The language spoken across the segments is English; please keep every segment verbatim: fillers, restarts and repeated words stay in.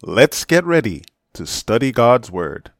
Let's get ready to study God's Word.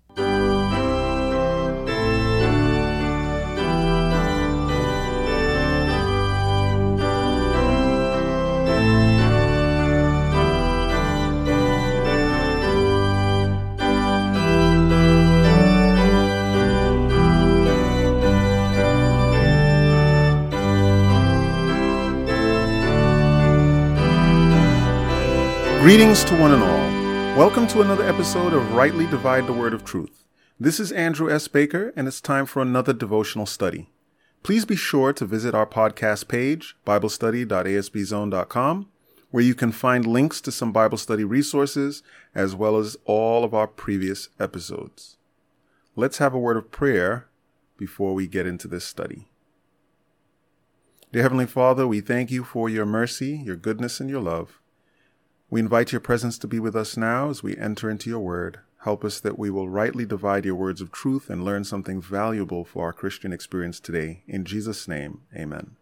Greetings to one and all. Welcome to another episode of Rightly Divide the Word of Truth. This is Andrew S. Baker, and it's time for another devotional study. Please be sure to visit our podcast page, bible study dot a s b zone dot com, where you can find links to some Bible study resources, as well as all of our previous episodes. Let's have a word of prayer before we get into this study. Dear Heavenly Father, we thank you for your mercy, your goodness, and your love. We invite your presence to be with us now as we enter into your word. Help us that we will rightly divide your words of truth and learn something valuable for our Christian experience today. In Jesus' name, amen.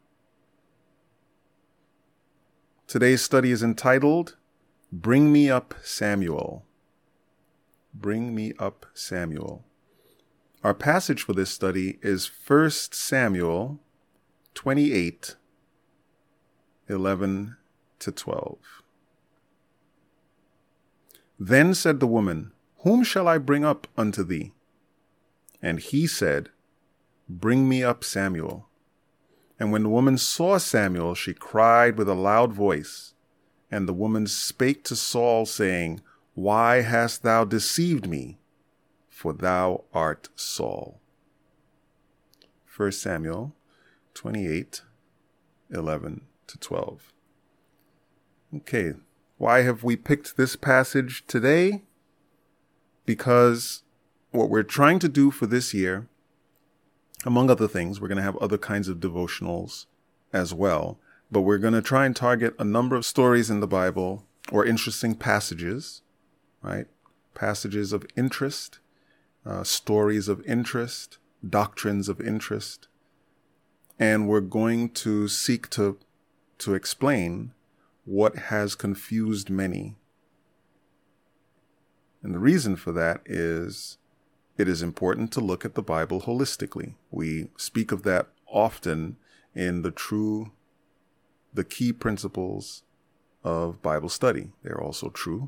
Today's study is entitled, Bring Me Up, Samuel. Bring Me Up, Samuel. Our passage for this study is First Samuel twenty-eight, eleven to twelve. Then said the woman, Whom shall I bring up unto thee? And he said, Bring me up Samuel. And when the woman saw Samuel, she cried with a loud voice. And the woman spake to Saul, saying, Why hast thou deceived me? For thou art Saul. First Samuel twenty-eight, eleven to twelve. Okay. Why have we picked this passage today? Because what we're trying to do for this year, among other things, we're going to have other kinds of devotionals as well, but we're going to try and target a number of stories in the Bible or interesting passages, right? Passages of interest, uh, stories of interest, doctrines of interest. And we're going to seek to, to explain what has confused many. And the reason for that is it is important to look at the Bible holistically. We speak of that often in the true, the key principles of Bible study. They're also true.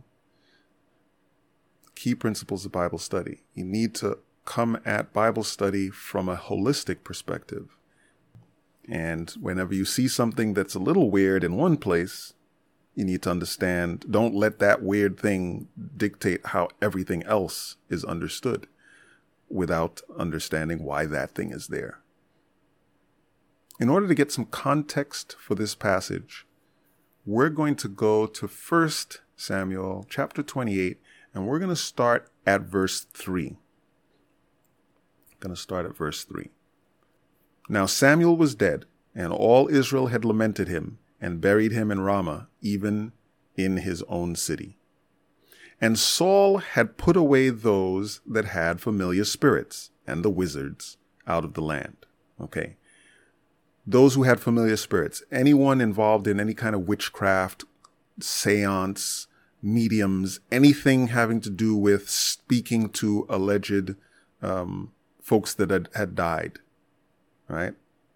Key principles of Bible study. You need to come at Bible study from a holistic perspective. And whenever you see something that's a little weird in one place, you need to understand, don't let that weird thing dictate how everything else is understood without understanding why that thing is there. In order to get some context for this passage, we're going to go to First Samuel chapter twenty-eight, and we're going to start at verse three. Going to start at verse three. Now Samuel was dead, and all Israel had lamented him, and buried him in Ramah, even in his own city. And Saul had put away those that had familiar spirits and the wizards out of the land. Okay. Those who had familiar spirits, anyone involved in any kind of witchcraft, seance, mediums, anything having to do with speaking to alleged um, folks that had, had died, right?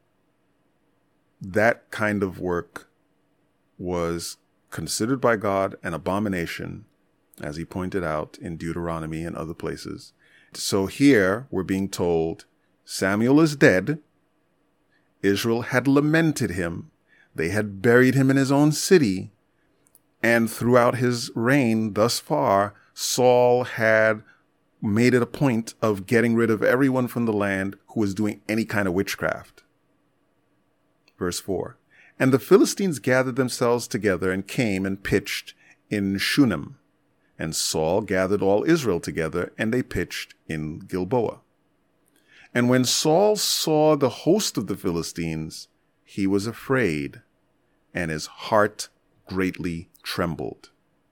That kind of work was considered by God an abomination, as he pointed out in Deuteronomy and other places. So here we're being told Samuel is dead. Israel had lamented him. They had buried him in his own city. And throughout his reign thus far, Saul had made it a point of getting rid of everyone from the land who was doing any kind of witchcraft. Verse four. And the Philistines gathered themselves together and came and pitched in Shunem. And Saul gathered all Israel together, and they pitched in Gilboa. And when Saul saw the host of the Philistines, he was afraid, and his heart greatly trembled.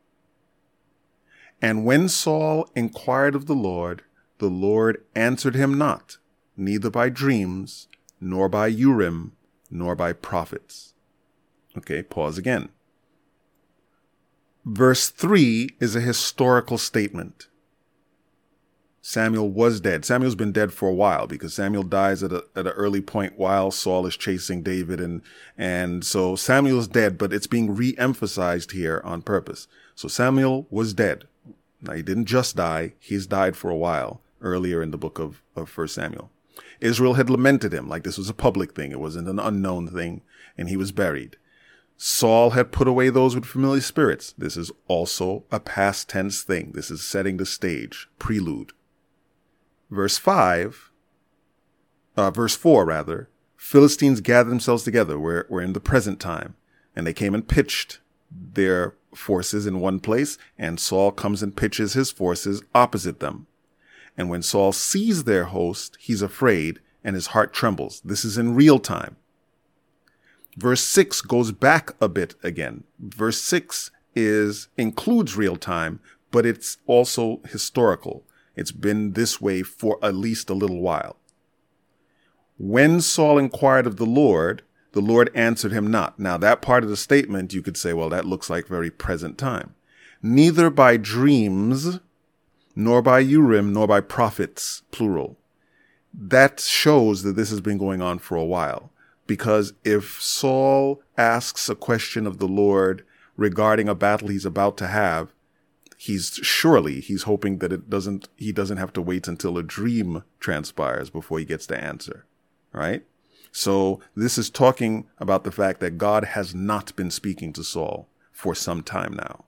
And when Saul inquired of the Lord, the Lord answered him not, neither by dreams, nor by Urim, nor by prophets. Okay, pause again. Verse three is a historical statement. Samuel was dead. Samuel's been dead for a while because Samuel dies at a, at an early point while Saul is chasing David. And, and so Samuel's dead, but it's being re-emphasized here on purpose. So Samuel was dead. Now, he didn't just die. He's died for a while earlier in the book of, of First Samuel. Israel had lamented him like this was a public thing. It wasn't an unknown thing, and he was buried. Saul had put away those with familiar spirits. This is also a past tense thing. This is setting the stage, prelude. Verse five, uh, verse four, rather, Philistines gathered themselves together. We're, we're in the present time. And they came and pitched their forces in one place, and Saul comes and pitches his forces opposite them. And when Saul sees their host, he's afraid, and his heart trembles. This is in real time. Verse six goes back a bit again. Verse six is includes real time, but it's also historical. It's been this way for at least a little while. When Saul inquired of the Lord, the Lord answered him not. Now, that part of the statement, you could say, well, that looks like very present time. Neither by dreams, nor by Urim, nor by prophets, plural. That shows that this has been going on for a while. Because if Saul asks a question of the Lord regarding a battle he's about to have, he's surely he's hoping that it doesn't he doesn't have to wait until a dream transpires before he gets the answer, right? So this is talking about the fact that God has not been speaking to Saul for some time now.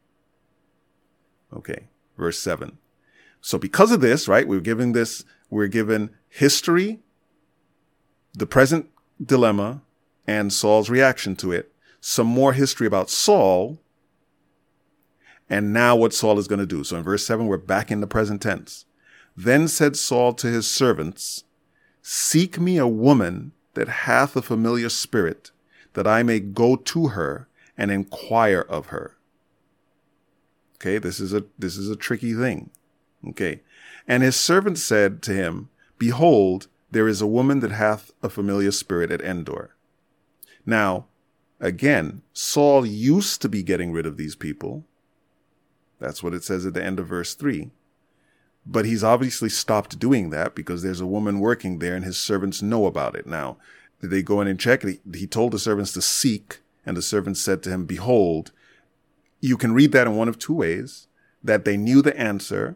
Okay, verse seven. So because of this, right, we're giving this, we're given history, the present dilemma, and Saul's reaction to it, some more history about Saul, and now what Saul is going to do. So in verse seven, we're back in the present tense. Then said Saul to his servants, seek me a woman that hath a familiar spirit, that I may go to her and inquire of her. Okay, this is a, this is a tricky thing. Okay. And his servant said to him, behold, there is a woman that hath a familiar spirit at Endor. Now, again, Saul used to be getting rid of these people. That's what it says at the end of verse three. But he's obviously stopped doing that because there's a woman working there and his servants know about it. Now, did they go in and check? He, he told the servants to seek, and the servants said to him, behold. You can read that in one of two ways, that they knew the answer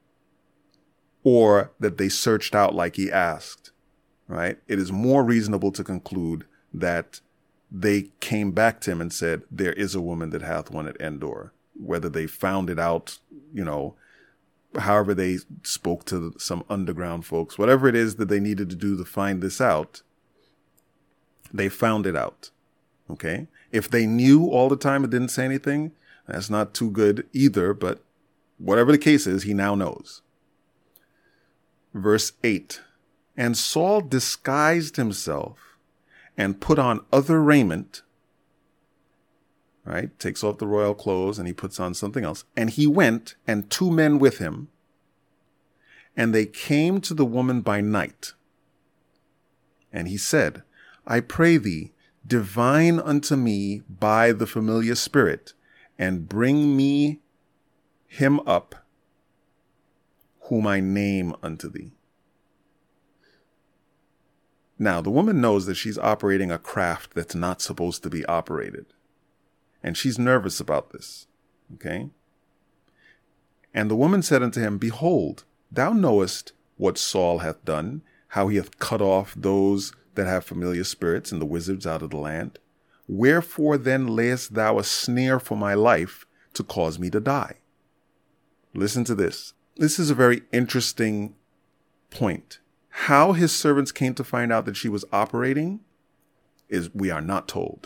or that they searched out like he asked, right? It is more reasonable to conclude that they came back to him and said, there is a woman that hath one at Endor. Whether they found it out, you know, however they spoke to some underground folks, whatever it is that they needed to do to find this out, they found it out. Okay. If they knew all the time and didn't say anything, that's not too good either, but whatever the case is, he now knows. Verse eight, and Saul disguised himself and put on other raiment, right? Takes off the royal clothes and he puts on something else. And he went, and two men with him, and they came to the woman by night. And he said, I pray thee, divine unto me by the familiar spirit, and bring me him up, whom I name unto thee. Now, the woman knows that she's operating a craft that's not supposed to be operated. And she's nervous about this. Okay? And the woman said unto him, behold, thou knowest what Saul hath done, how he hath cut off those that have familiar spirits and the wizards out of the land. Wherefore then layest thou a snare for my life to cause me to die? Listen to this. This is a very interesting point. How his servants came to find out that she was operating is we are not told.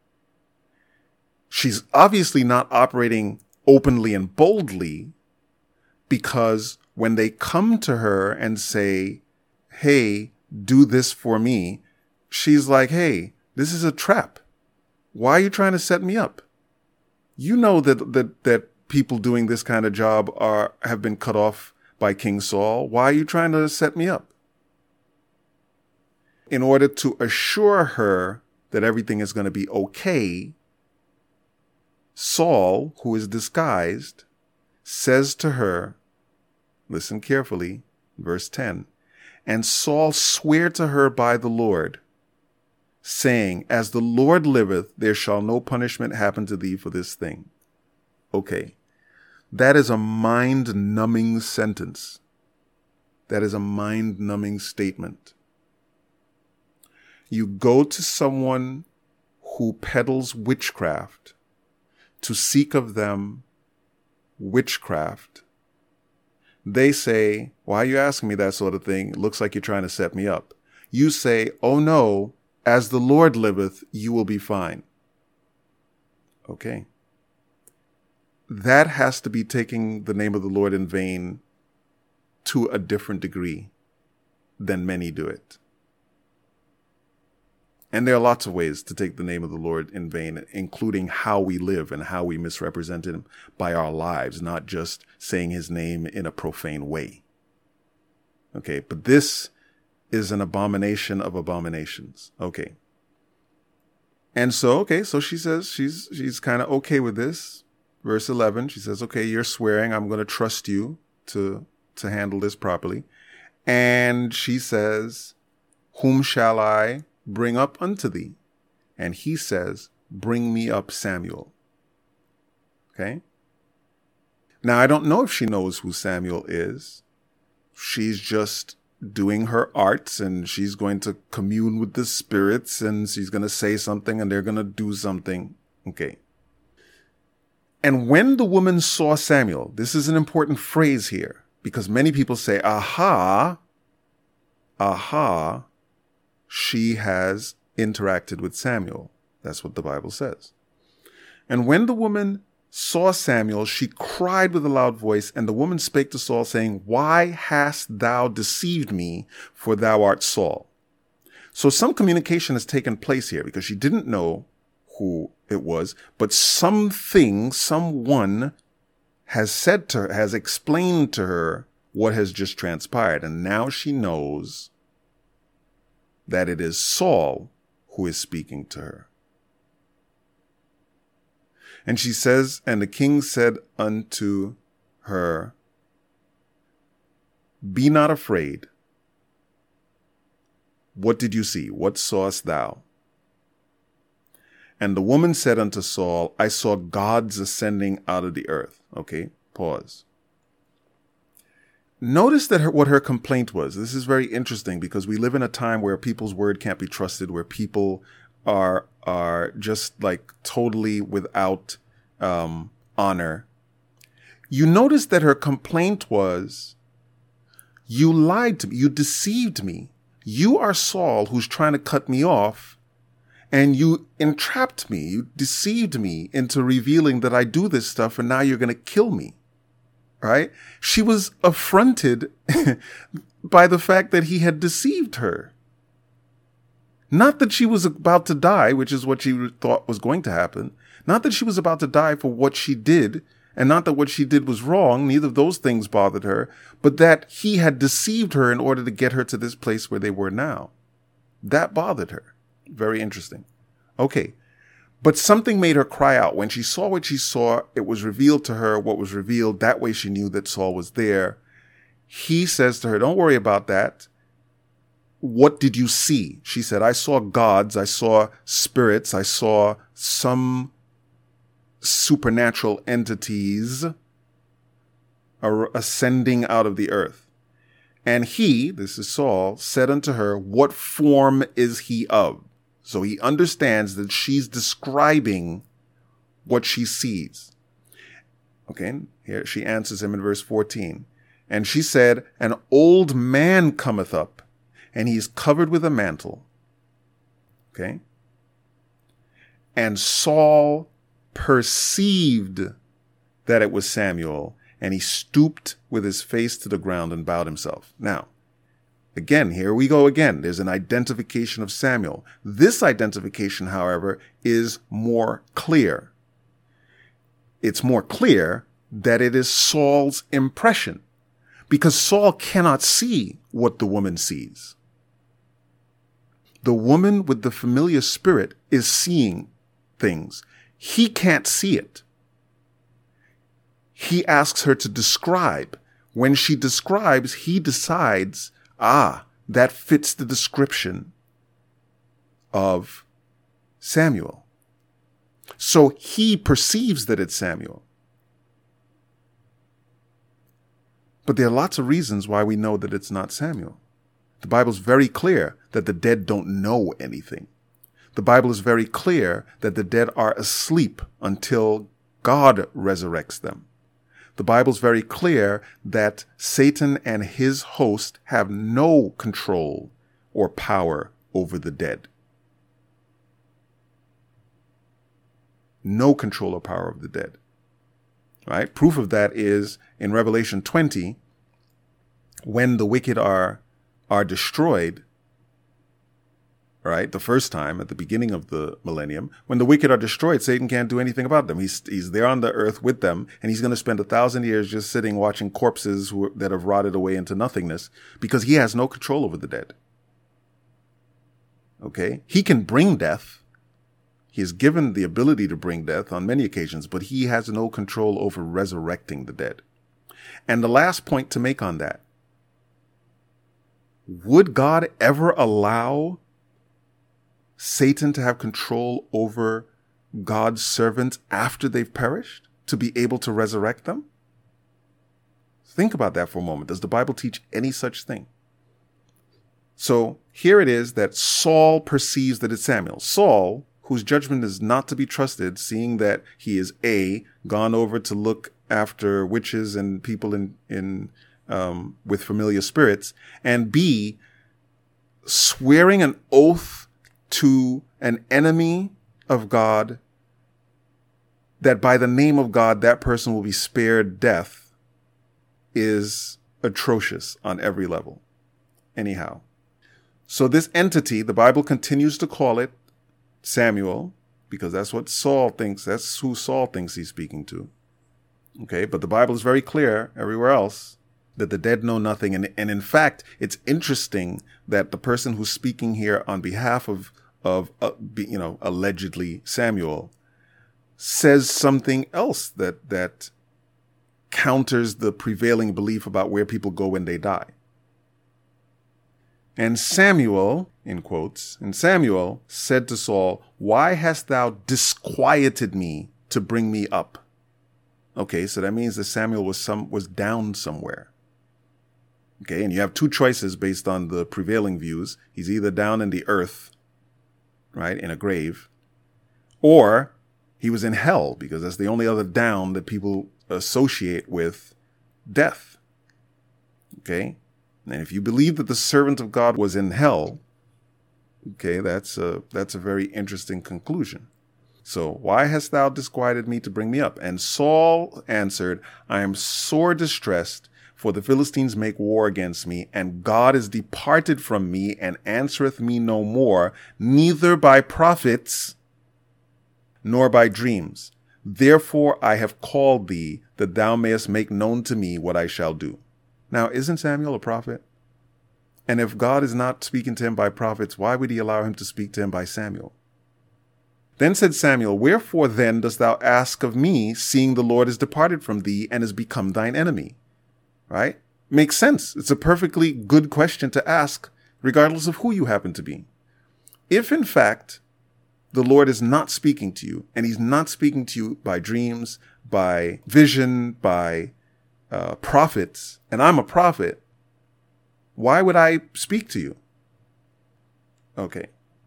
She's obviously not operating openly and boldly because when they come to her and say, hey, do this for me, she's like, hey, this is a trap. Why are you trying to set me up? You know that that that people doing this kind of job are have been cut off by King Saul. Why are you trying to set me up? In order to assure her that everything is going to be okay, Saul, who is disguised, says to her, listen carefully, verse ten, and Saul sware to her by the Lord, saying, as the Lord liveth, there shall no punishment happen to thee for this thing. Okay, that is a mind-numbing sentence. That is a mind-numbing statement. You go to someone who peddles witchcraft to seek of them witchcraft. They say, why are you asking me that sort of thing? It looks like you're trying to set me up. You say, oh no, as the Lord liveth, you will be fine. Okay. That has to be taking the name of the Lord in vain to a different degree than many do it. And there are lots of ways to take the name of the Lord in vain, including how we live and how we misrepresent him by our lives, not just saying his name in a profane way. Okay, but this is an abomination of abominations. Okay. And so, okay, so she says she's she's kind of okay with this. Verse eleven, she says, okay, you're swearing, I'm going to trust you to to handle this properly. And she says, whom shall I bring up unto thee? And he says, bring me up Samuel. Okay. Now, I don't know if she knows who Samuel is. She's just doing her arts, and she's going to commune with the spirits, and she's going to say something, and they're going to do something. Okay. And when the woman saw Samuel, this is an important phrase here, because many people say, aha, aha, she has interacted with Samuel. That's what the Bible says. And when the woman saw Samuel, she cried with a loud voice, and the woman spake to Saul, saying, why hast thou deceived me, for thou art Saul? So some communication has taken place here, because she didn't know who it was, but something, someone has said to her, has explained to her what has just transpired. And now she knows that it is Saul who is speaking to her. And she says, and the king said unto her, be not afraid. What did you see? What sawest thou? And the woman said unto Saul, I saw gods ascending out of the earth. Okay, pause. Notice that her, what her complaint was. This is very interesting, because we live in a time where people's word can't be trusted, where people are are just like totally without um, honor. You notice that her complaint was, you lied to me, you deceived me. You are Saul, who's trying to cut me off, and you entrapped me, you deceived me into revealing that I do this stuff, and now you're going to kill me. Right? She was affronted by the fact that he had deceived her. Not that she was about to die, which is what she thought was going to happen. Not that she was about to die for what she did, and not that what she did was wrong. Neither of those things bothered her, but that he had deceived her in order to get her to this place where they were now. That bothered her. Very interesting. Okay. But something made her cry out. When she saw what she saw, it was revealed to her what was revealed. That way she knew that Saul was there. He says to her, don't worry about that. What did you see? She said, I saw gods. I saw spirits. I saw some supernatural entities ascending out of the earth. And he, this is Saul, said unto her, what form is he of? So he understands that she's describing what she sees. Okay, here she answers him in verse fourteen. And she said, an old man cometh up, and he's covered with a mantle. Okay. And Saul perceived that it was Samuel, and he stooped with his face to the ground and bowed himself. Now, again, here we go again. There's an identification of Samuel. This identification, however, is more clear. It's more clear that it is Saul's impression, because Saul cannot see what the woman sees. The woman with the familiar spirit is seeing things. he can't see it. He asks her to describe. When she describes, he decides, ah, that fits the description of Samuel. So he perceives that it's Samuel. But there are lots of reasons why we know that it's not Samuel. The Bible's very clear that the dead don't know anything. The Bible is very clear that the dead are asleep until God resurrects them. The Bible's very clear that Satan and his host have no control or power over the dead. No control or power of the dead. Right? Proof of that is in Revelation twenty, when the wicked are, are destroyed, right? The first time at the beginning of the millennium, when the wicked are destroyed, Satan can't do anything about them. He's, he's there on the earth with them, and he's going to spend a thousand years just sitting watching corpses who, that have rotted away into nothingness because he has no control over the dead. Okay? He can bring death. He is given the ability to bring death on many occasions, but he has no control over resurrecting the dead. And the last point to make on that, would God ever allow Satan to have control over God's servants after they've perished, to be able to resurrect them? Think about that for a moment. Does the Bible teach any such thing? So here it is that Saul perceives that it's Samuel. Saul, whose judgment is not to be trusted, seeing that he is A, gone over to look after witches and people in, in um, with familiar spirits, and B, swearing an oath to an enemy of God that by the name of God, that person will be spared death, is atrocious on every level. Anyhow. So this entity, the Bible continues to call it Samuel, because that's what Saul thinks, that's who Saul thinks he's speaking to. Okay, but the Bible is very clear everywhere else that the dead know nothing. And, and in fact, it's interesting that the person who's speaking here on behalf of, of uh, be, you know, allegedly Samuel, says something else that, that counters the prevailing belief about where people go when they die. And Samuel, in quotes, and Samuel said to Saul, "Why hast thou disquieted me to bring me up?" Okay, so that means that Samuel was some was down somewhere. Okay, and you have two choices based on the prevailing views. He's either down in the earth, right, in a grave, or he was in hell, because that's the only other down that people associate with death. Okay? And if you believe that the servant of God was in hell, okay, that's a, that's a very interesting conclusion. So, why hast thou disquieted me to bring me up? And Saul answered, I am sore distressed, for the Philistines make war against me, and God is departed from me, and answereth me no more, neither by prophets, nor by dreams. Therefore I have called thee, that thou mayest make known to me what I shall do. Now, isn't Samuel a prophet? And if God is not speaking to him by prophets, why would he allow him to speak to him by Samuel? Then said Samuel, Wherefore then dost thou ask of me, seeing the Lord is departed from thee, and is become thine enemy? Right? Makes sense. It's a perfectly good question to ask, regardless of who you happen to be. If, in fact, the Lord is not speaking to you, and he's not speaking to you by dreams, by vision, by uh, prophets, and I'm a prophet, why would I speak to you? Okay.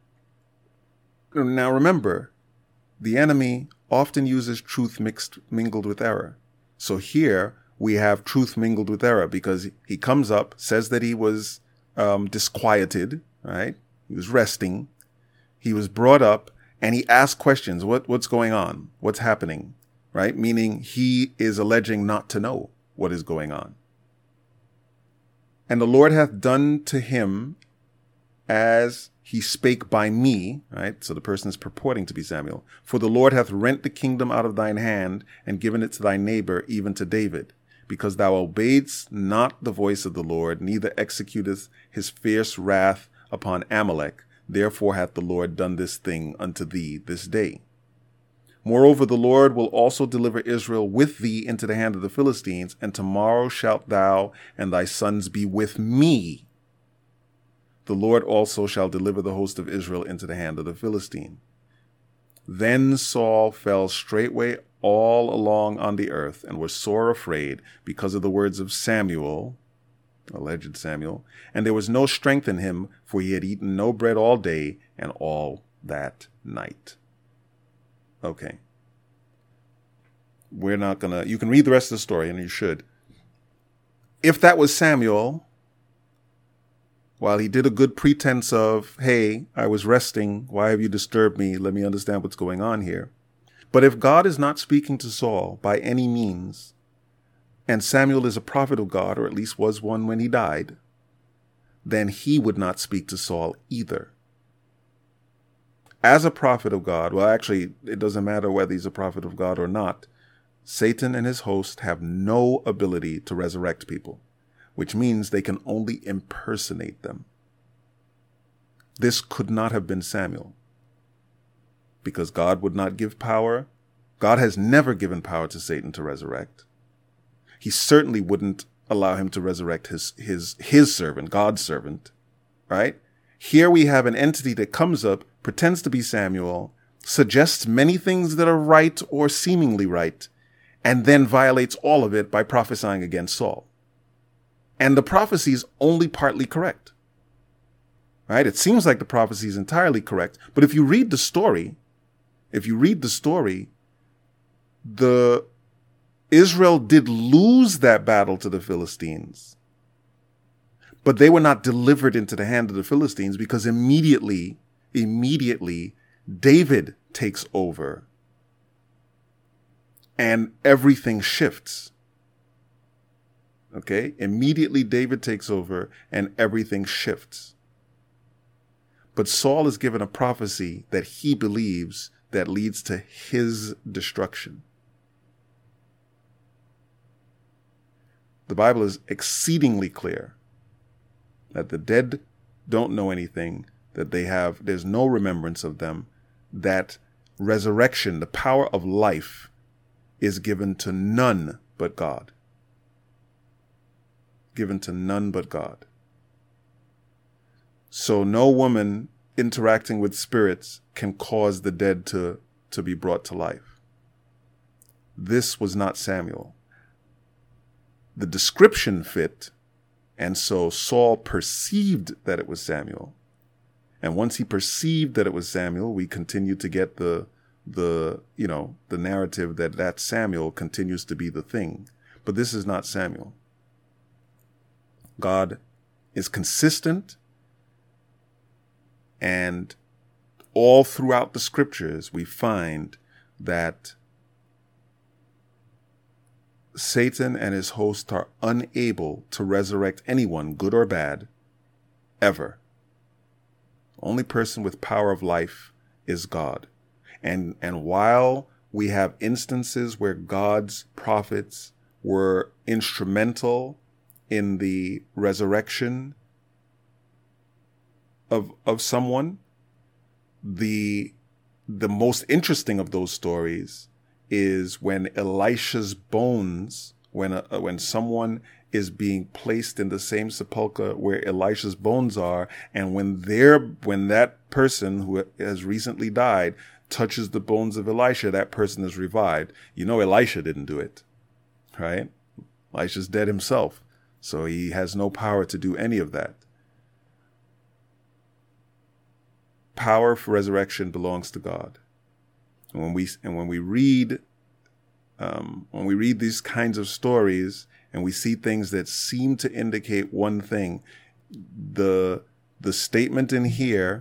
Now remember, the enemy often uses truth mixed, mingled with error. So here we have truth mingled with error, because he comes up, says that he was um, disquieted, right? He was resting. He was brought up, and he asked questions. What, what's going on? What's happening? Right? Meaning he is alleging not to know what is going on. And the Lord hath done to him as he spake by me, right? So the person is purporting to be Samuel. For the Lord hath rent the kingdom out of thine hand, and given it to thy neighbor, even to David, because thou obeyedst not the voice of the Lord, neither executest his fierce wrath upon Amalek. Therefore hath the Lord done this thing unto thee this day. Moreover, the Lord will also deliver Israel with thee into the hand of the Philistines, and tomorrow shalt thou and thy sons be with me. The Lord also shall deliver the host of Israel into the hand of the Philistine. Then Saul fell straightway all along on the earth, and was sore afraid because of the words of Samuel, alleged Samuel, and there was no strength in him, for he had eaten no bread all day and all that night. Okay. We're not going to, you can read the rest of the story, and you should. If that was Samuel, while he did a good pretense of, hey, I was resting, why have you disturbed me? Let me understand what's going on here. But if God is not speaking to Saul by any means, and Samuel is a prophet of God, or at least was one when he died, then he would not speak to Saul either. As a prophet of God, well, actually, it doesn't matter whether he's a prophet of God or not, Satan and his host have no ability to resurrect people, which means they can only impersonate them. This could not have been Samuel, because God would not give power. God has never given power to Satan to resurrect. He certainly wouldn't allow him to resurrect his, his, his servant, God's servant, right? Here we have an entity that comes up, pretends to be Samuel, suggests many things that are right or seemingly right, and then violates all of it by prophesying against Saul. And the prophecy is only partly correct, right? It seems like the prophecy is entirely correct, but if you read the story, if you read the story, the Israel did lose that battle to the Philistines, but they were not delivered into the hand of the Philistines, because immediately, immediately, David takes over and everything shifts. Okay? Immediately David takes over and everything shifts. But Saul is given a prophecy that he believes that leads to his destruction. The Bible is exceedingly clear that the dead don't know anything, that they have, there's no remembrance of them, that resurrection, the power of life, is given to none but God. Given to none but God. So no woman interacting with spirits can cause the dead to, to be brought to life. This was not Samuel. The description fit, and so Saul perceived that it was Samuel. And once he perceived that it was Samuel, we continue to get the, the, you know, the narrative that that Samuel continues to be the thing. But this is not Samuel. God is consistent, and all throughout the scriptures we find that Satan and his host are unable to resurrect anyone, good or bad, ever. Only person with power of life is God. And, and while we have instances where God's prophets were instrumental in the resurrection of, of someone, the, the most interesting of those stories is when Elisha's bones, when a, when someone is being placed in the same sepulcher where Elisha's bones are, and when they're, when that person who has recently died touches the bones of Elisha, that person is revived. You know, Elisha didn't do it, right? Elisha's dead himself, so he has no power to do any of that. Power for resurrection belongs to God. And when we and when we read, um, when we read these kinds of stories, and we see things that seem to indicate one thing, the the statement in here,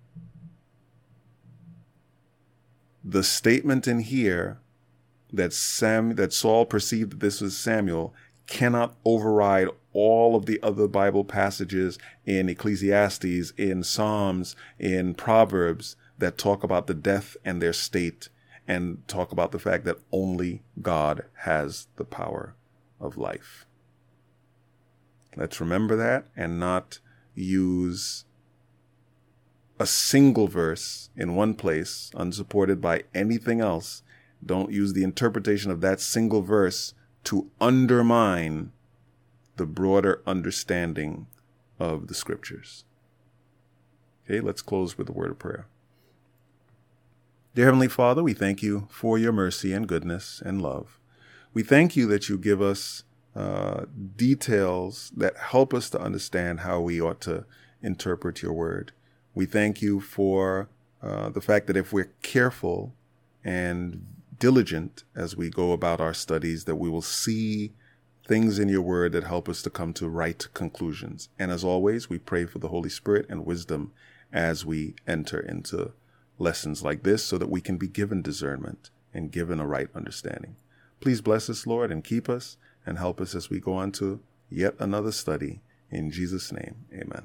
the statement in here that Sam that Saul perceived that this was Samuel cannot override all of the other Bible passages in Ecclesiastes, in Psalms, in Proverbs that talk about the death and their state, and talk about the fact that only God has the power of life. Let's remember that and not use a single verse in one place, unsupported by anything else, Don't use the interpretation of that single verse to undermine the broader understanding of the scriptures. Okay, let's close with a word of prayer. Dear Heavenly Father, we thank you for your mercy and goodness and love. We thank you that you give us uh, details that help us to understand how we ought to interpret your word. We thank you for uh, the fact that if we're careful and diligent as we go about our studies, that we will see things in your word that help us to come to right conclusions. And as always, we pray for the Holy Spirit and wisdom as we enter into lessons like this so that we can be given discernment and given a right understanding. Please bless us, Lord, and keep us and help us as we go on to yet another study. In Jesus' name, amen.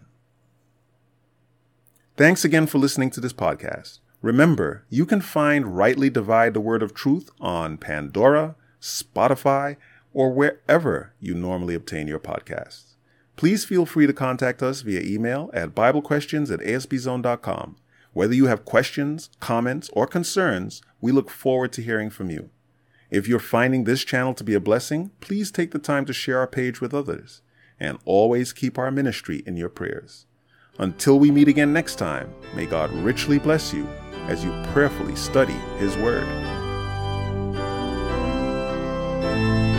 Thanks again for listening to this podcast. Remember, you can find Rightly Divide the Word of Truth on Pandora, Spotify, or wherever you normally obtain your podcasts. Please feel free to contact us via email at bible questions at a s b zone dot com. Whether you have questions, comments, or concerns, we look forward to hearing from you. If you're finding this channel to be a blessing, please take the time to share our page with others, and always keep our ministry in your prayers. Until we meet again next time, may God richly bless you as you prayerfully study His Word.